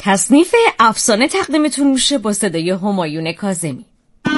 تصنیف افسانه تقدیمتون میشه با صدای همایون کاظمی.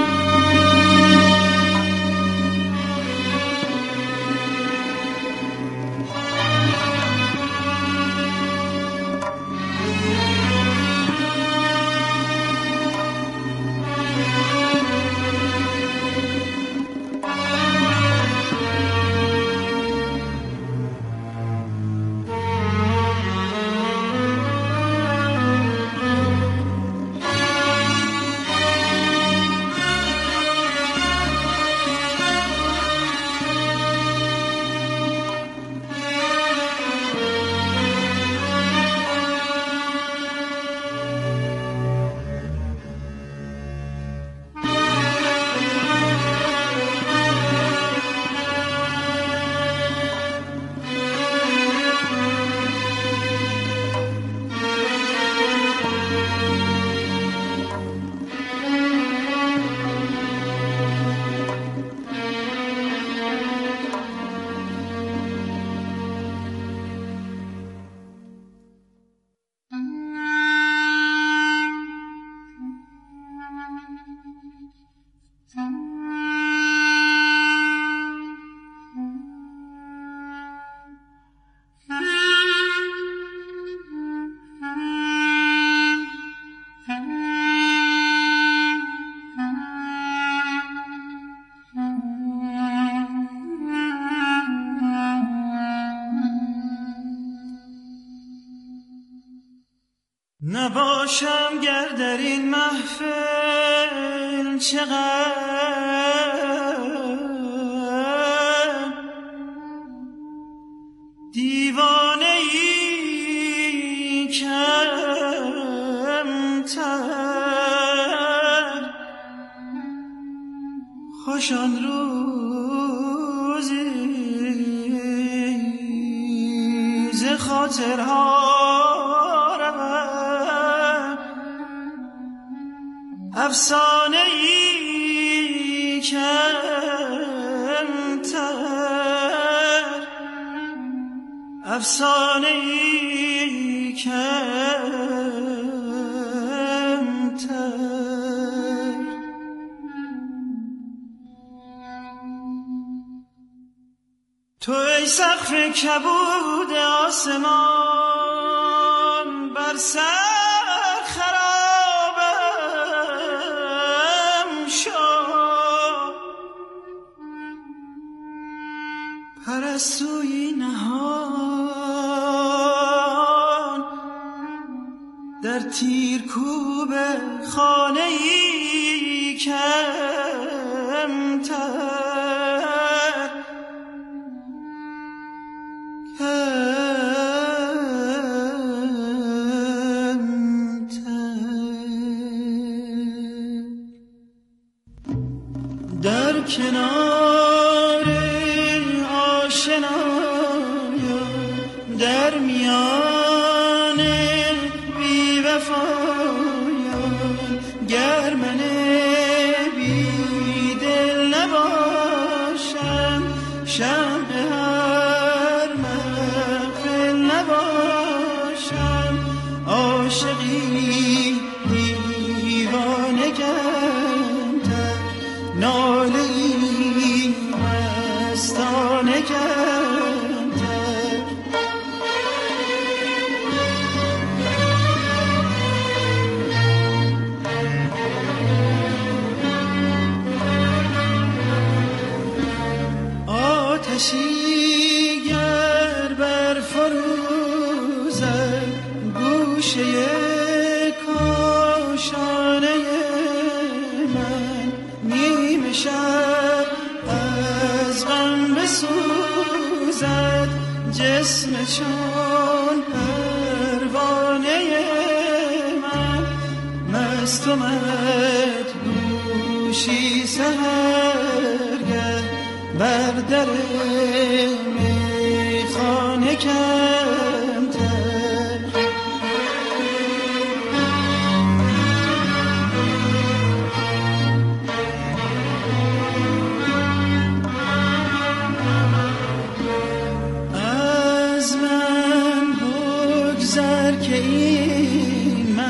نباشم گر در این محفل چقدر دیوانه ای کمتر، خوش آن روزی ز خاطرها افسانه ای کمتر، افسانه ای کمتر. تو ای سقف کبود آسمان بر سر پرستویی نهان در تیرکوب خانه ای کمتر، در کنار در میان بی وفایان، گر من بی دل نباشم، شمع هر محفل نباشم، عاشقی دیوانه کمتر، ناله ای مستانه کمتر. آتشی گر بر فروزد گوشه کاشانه من، نیم شب از غم بسوزد جسم چون پروانه من، مست و مدهوشی سحرگه بر در میخانه کمتر. از من بگذر که این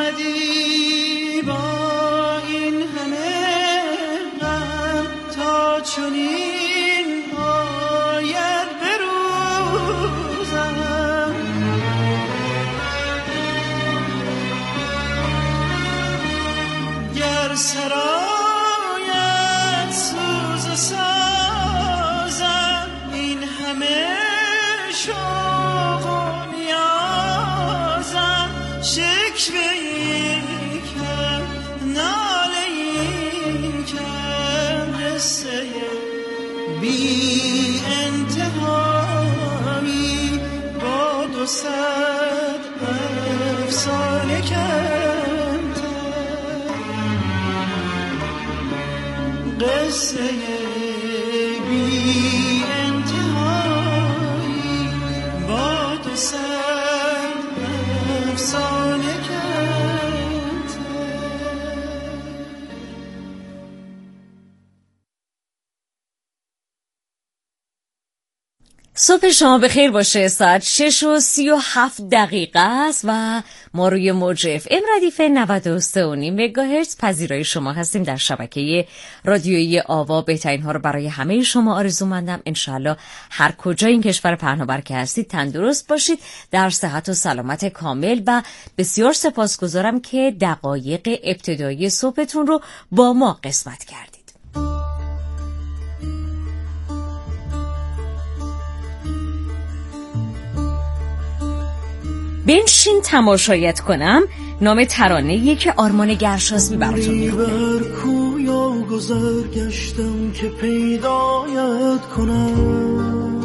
اومدی با این همه غم تا چنین آید بروزم گر سرایت سوز سازم این همه شوق و نیازم شکوه‌ای کم ناله‌ای کم قصه بی انتهایی با 200 افسانه کمتر قصه بی انتهایی با 200 افسانه کمتر. صبح شما بخیر باشه. ساعت 6:37 است و ما روی موج FM ردیف 93.5 مگاهرتز پذیرای شما هستیم در شبکه رادیویی آوا. بهترین ها رو برای همه شما آرزومندم. انشالله هر کجا این کشور پهناور که هستید تندرست باشید، در صحت و سلامت کامل، و بسیار سپاسگزارم که دقایق ابتدایی صبحتون رو با ما قسمت کردید. بنشین تماشایت کنم نام ترانه‌ایه که آرمان گرشاسبی براتون میخونه. بر کویا گذر گشتم که پیدایت کنم،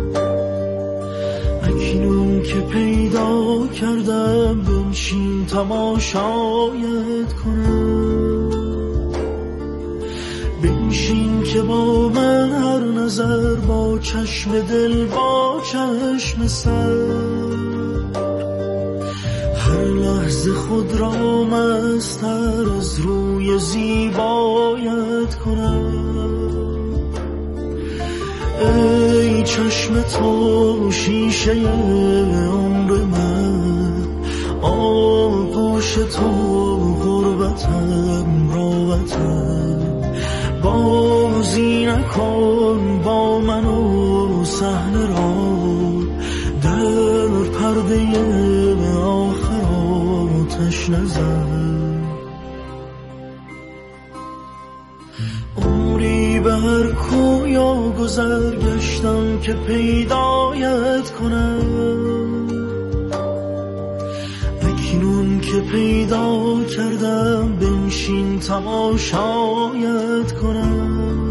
اکنون که پیدا کردم بنشین تماشایت کنم. بنشین که با من هر نظر، با چشم دل با چشم سر، هر لحظه خود را مستر از روی زیبایت کنم. ای چشم تو شیشه عمر من، آغوش تو غربتم راحتم. بازی نکن با من و صحنه را، در پرده آخر آتش نزن. عمری بر کویا گذر گشتم که پیدایت کنم، اکنون که پیدا کردم بنشین تماشایت کنم.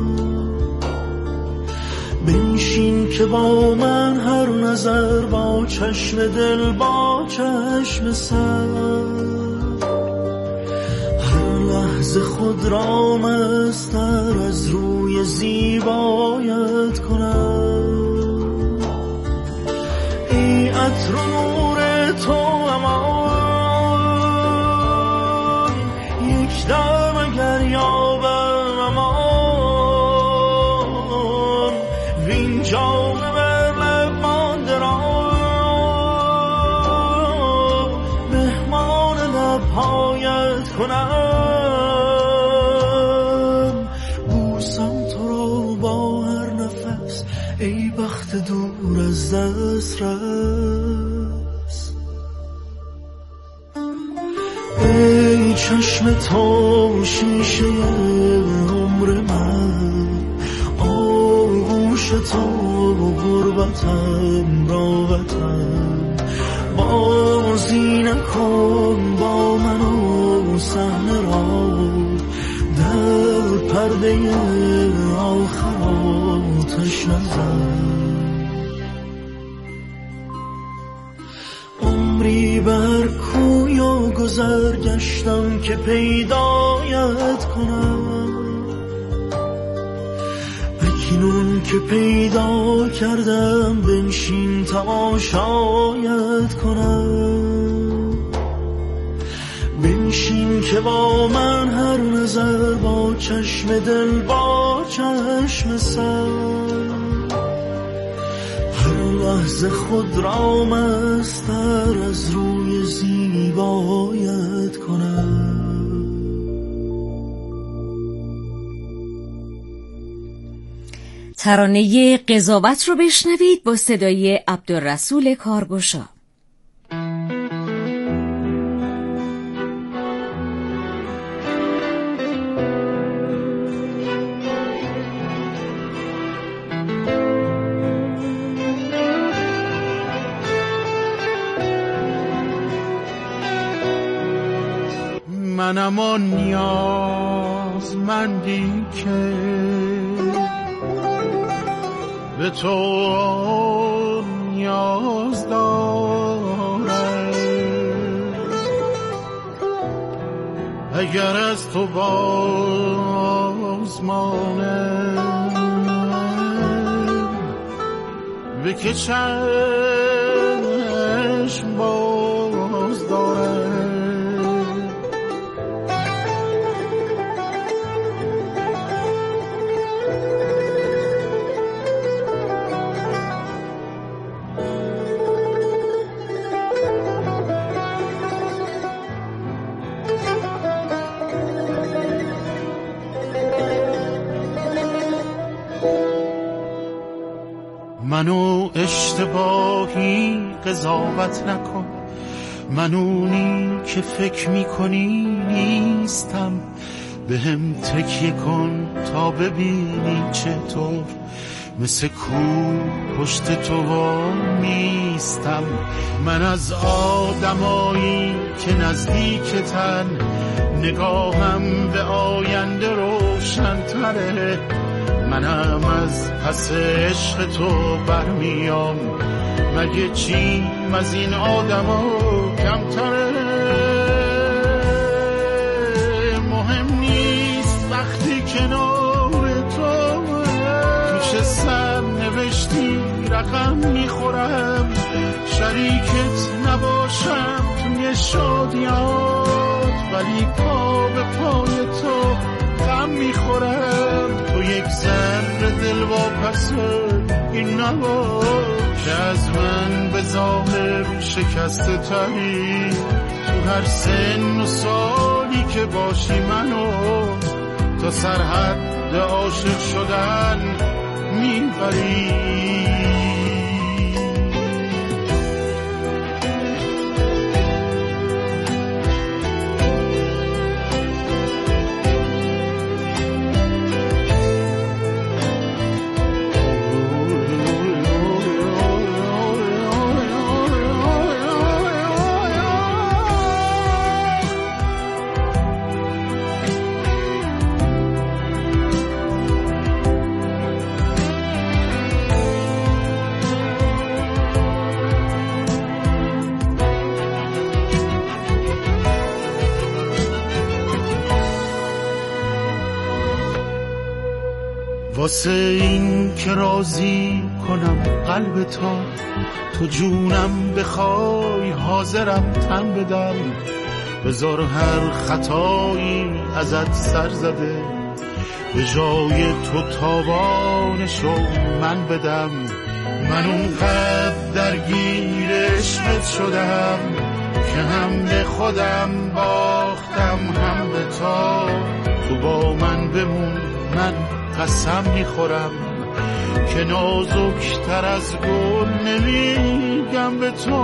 بنشین که با من هر نظر، با چشم دل با چشم سر، هر لحظه خود را مستر از روی زیبایت کنم. ای عطر و نور تو امان، یک دم اگر یابم امان، وین جام بر لب مانده را مهمان لبهایت کنم. بوسم تو را با هر نفس، ای بخت دور از دست رس. ای چشم تو شیشه عمر من، آغوش تو غربتم راحتم. بازی نکن با من و صحنه را، در پرده آخر آتش نزن. عمری بر کویا گذر گشتم که پیدایت کنم، اکنون که پیدا کردم بنشین تماشایت کنم. بنشین که با من هر نظر، با چشم دل با چشم سر، هر لحظه خود را مستر از روی زیبایت می باید کنم. ترانه قضاوت رو بشنوید با صدای عبدالرسول کارگشا. منم آن نیازمندی که به تو نیاز دارم. اگر از تو باز مانم به که چشم باز دارم. منو اشتباهی قضاوت نکن، من اونی که فکر میکنی نیستم. به هم تکیه کن تا ببینی چطور مثل کو پشت تو نیستم. من از آدمایی که نزدیکتن، نگاهم به آینده روشن تره. منم از پس عشق تو برمیام، مگه چیم از این آدما کمتره. مهم نیست وقتی کنار تو چه سر نوشتی رقم میخورم. شریکت نباشم توی شادیات، ولی پا به پای تو غم میخورم. تو یک ذره دل واپس این نباش که از من به ظاهر شکسته تری. تو هر سن و سالی که باشی منو تا سرحد عاشق شدن میبری. واسه این که راضی کنم قلب تو جونم بخوای حاضرم تن بدم. بذار هر خطایی ازت سر زده به جای تو تاوانشو من بدم. من اونقدر درگیر عشقت شدم که هم به خودم باختم هم به تو با من بمون، من قسم میخورم که نازکتر از گل نمیگم به تو.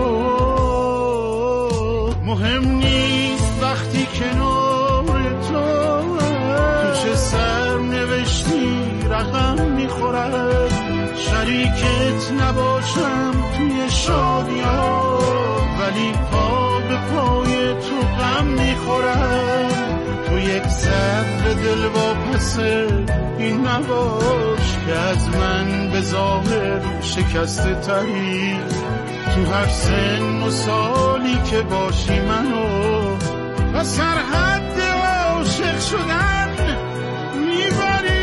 مهم نیست وقتی کنار تو چه سر نوشتی رقم میخورم. شریکت نباشم توی شادیات، ولی پا به پای تو غم میخورم. تو یک ذره دل واپس این نباش که از من به ظاهر شکسته تری. تو هر سن و سالی که باشی منو و سرحد عاشق شدن میبری.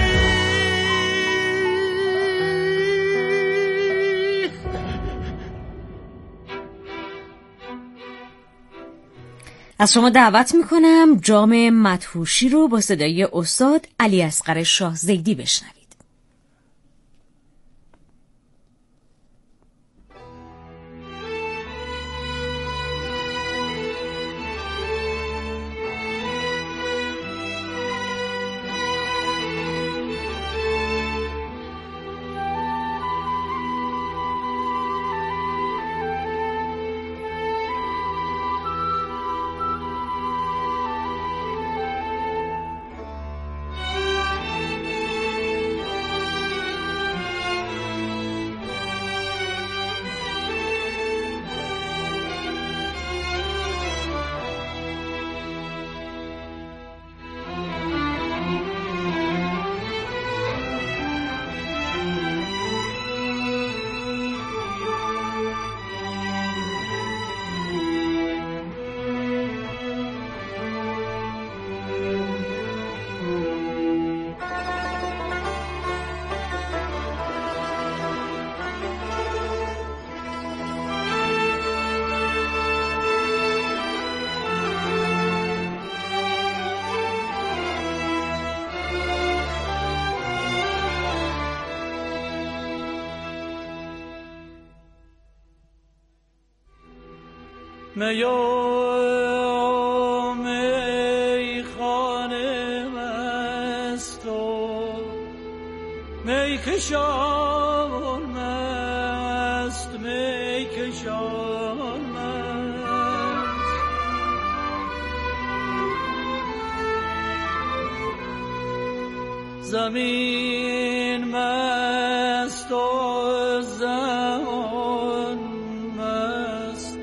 از شما دعوت میکنم جام مدهوشی رو با صدای استاد علی اصغر شاه زیدی بشنوید. میخانه مست و میکشان مست میکشان مست زمین مست و زمان مست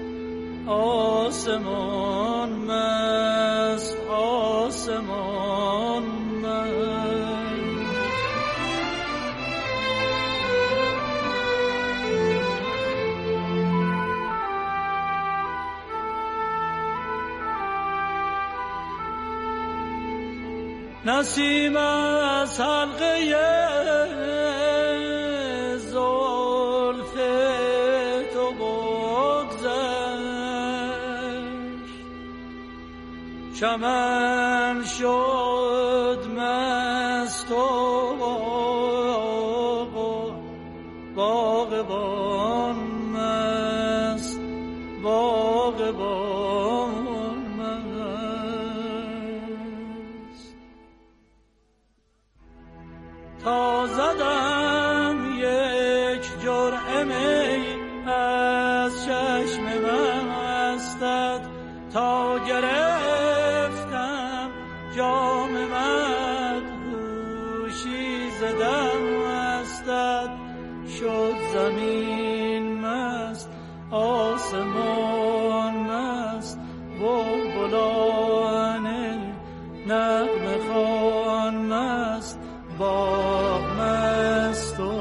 آسمان مست آسمان مست نسیم از حلقه زلف تو بگذشت چمن شد مست و باغبان مست باغبان تا زدم یک جرعه می از چشم مستت تا گرفتم جام مدهوشی ز دستت شد زمین مست آسمان مست بلبلان نغمه خوان مست باغ مست و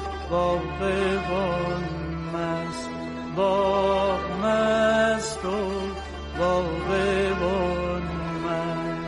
باغبان مست باغ مست و باغبان مست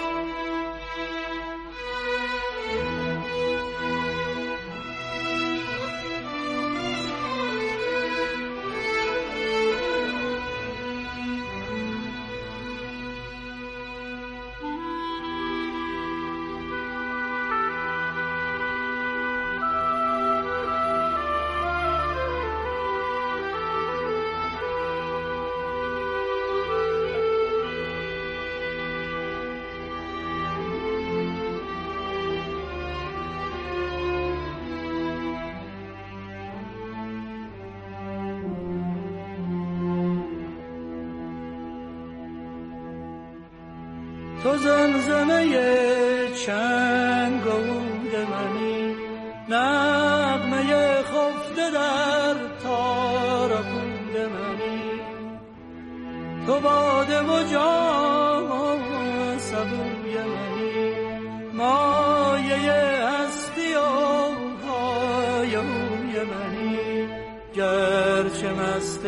تو زمزمه چنگ و عود منی نغمه خفته در تار و پود منی تو باده و جام و سبوی منی مایه هستی و پایه‌وی منی گرچه مست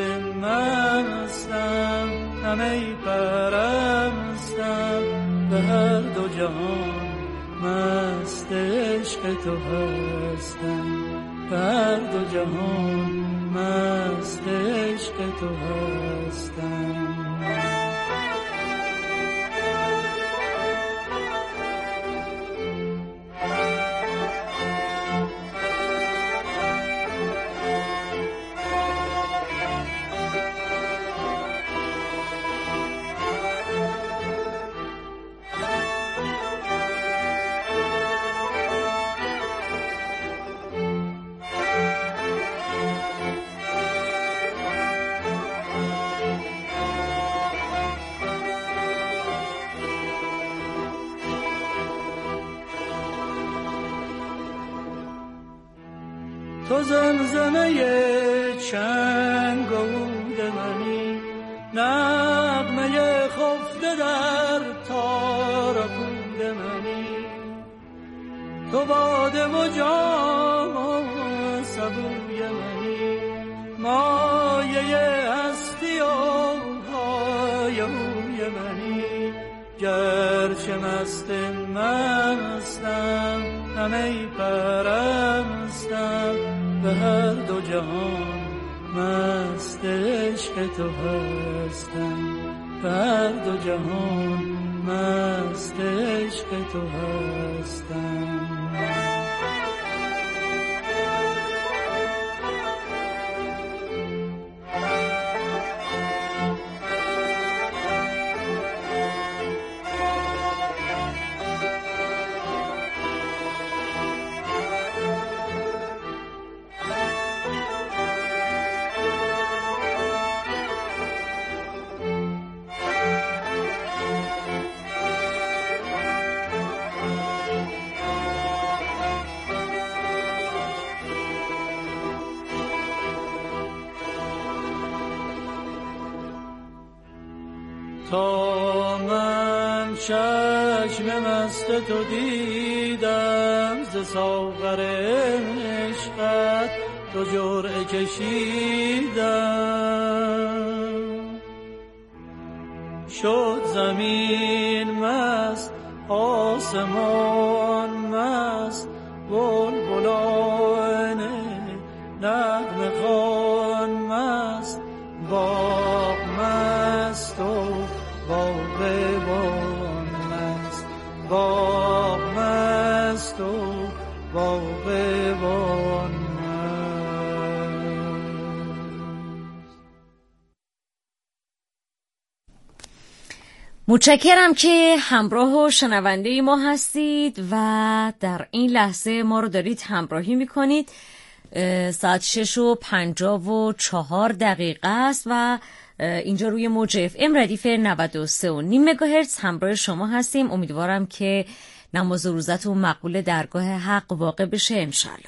مستم همه پرستم به هر دو جهان مست عشق تو هستم به هر دو جهان مست عشق تو هستم تو زمزمه چنگ و عود منی نغمه خفته در تار و پود منی تو باده و جام و سبوی منی مایه هستی و پایه‌وی منی گرچه مست مستم همه پرستم به هر دو جهان مست عشق تو هستم به هر دو جهان مست عشق تو هستم من چشم مست تو دیدم، ز ساغر عشقت تو جرعه کشیدم. شد زمین مست، آسمان مست، بلبلان نغمه خوان مست، باغ مست و باغبان مست، باغ مست و باغبان مست. متشکرم که همراه و شنونده ما هستید و در این لحظه ما رو دارید همراهی میکنید. ساعت 6:54 است و اینجا روی موج FM ردیف 93.5 مگاهرتز همراه شما هستیم. امیدوارم که نماز و روزتون مقبول درگاه حق واقع بشه انشالله.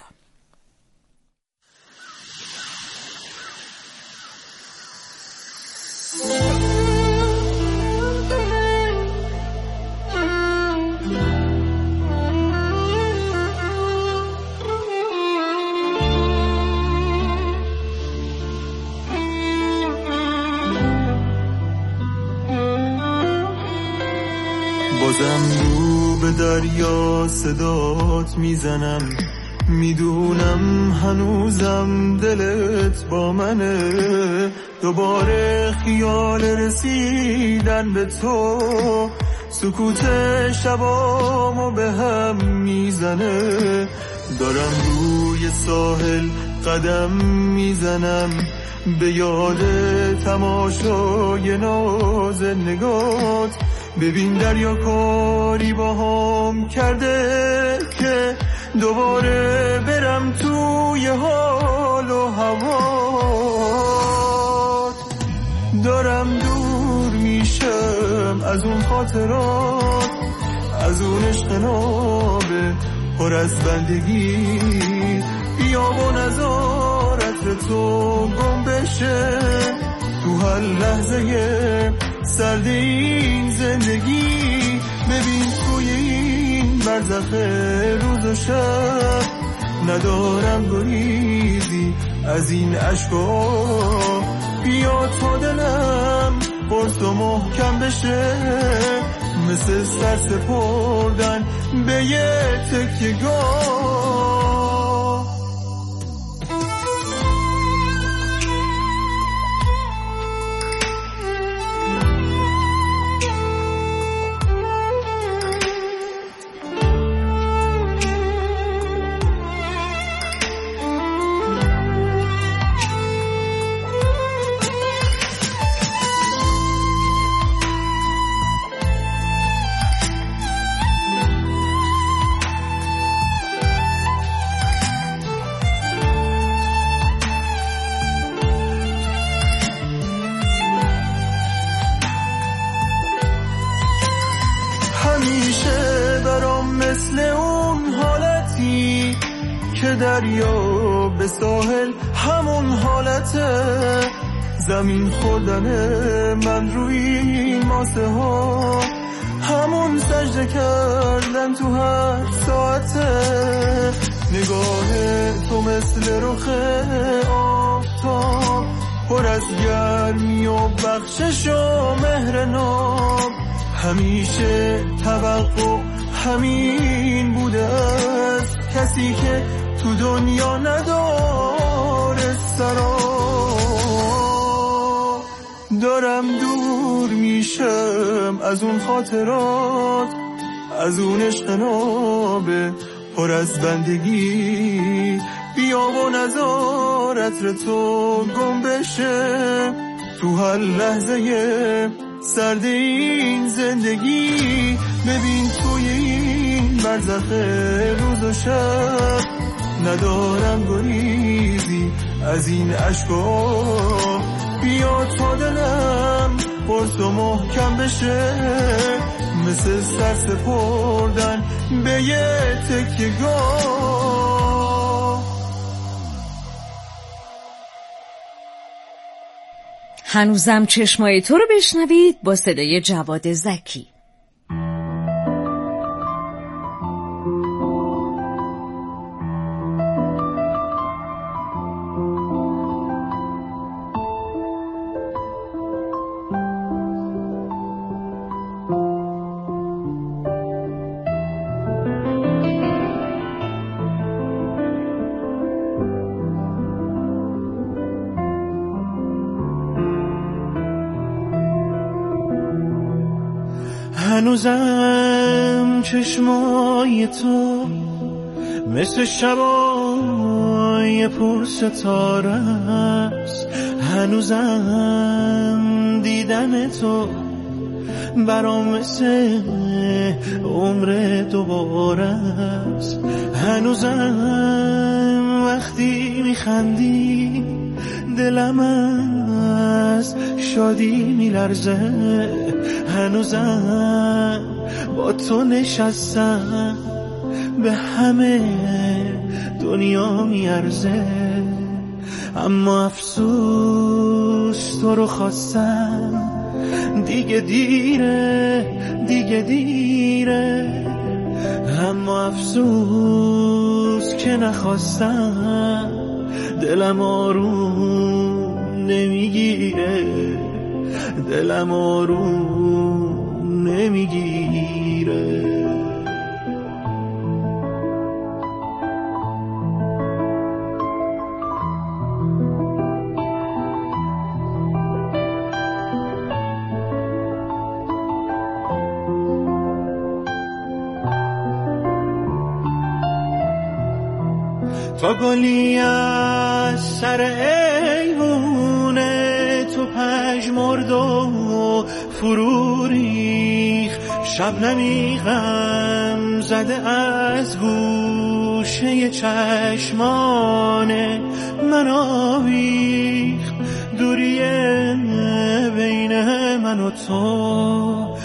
بازم رو به دریا صدات میزنم، میدونم هنوزم دلت با منه. دوباره خیال رسیدن به تو سکوت شبامو به هم میزنه. دارم روی ساحل قدم میزنم، به یاد تماشای ناز نگات. ببین دریا کاری با هم کرده که دوباره برم توی حال و هوات. دارم دور میشم از اون خاطرات، از اون عشق نابه پر از بندگی. بیابون نزار عطر تو گم بشه تو هر لحظه سرد این زندگی. ببین توی این برزخ روز و شب ندارم گریزی از این عشقا. بیا تا دلم قرص و محکم بشه، مثل سر سپردن به یه تکیه‌گاه. همیشه برام مثل اون حالتی که دریا به ساحل همون حالته. زمین خوردن من روی این ماسه ها، همون سجده کردن تو هر ساعته. نگاه تو مثل رخ آفتاب، پر از گرمی و بخشش و مهر ناب. همیشه توقع همین بوده است، کسی که تو دنیا نداره سرا. دارم دور میشم از اون خاطرات، از اون عشق نابه پر از بندگی. بیا و نزار عطر تو گم بشه تو هر لحظه سرد این زندگی. ببین توی این برزخ روز و شب ندارم گریزی از این عشقا. بیا تا دلم قرص و محکم بشه، مثل سر سپردن به یه تکیه‌گاه. هنوزم چشمای تو رو بشنوید با صدای جواد زکی. هنوزم چشمای تو مثل شبای پر ستاره است، هنوزم دیدن تو برام مثل عمر دوباره است، هنوزم وقتی میخندی دلم از شادی میلرزه، هنوزم با تو نشستم به همه دنیا میارزه، اما افسوس تو رو خواستم دیگه دیره، اما افسوس که نخواستم دلم آروم نمیگیره، دلم آروم نمیگیره. تا گلی از سر ایوونه تو پژمرد و فرو ریخ، شبنمی غم زده از گوشه چشمان من آویخت، دوری بین من و تو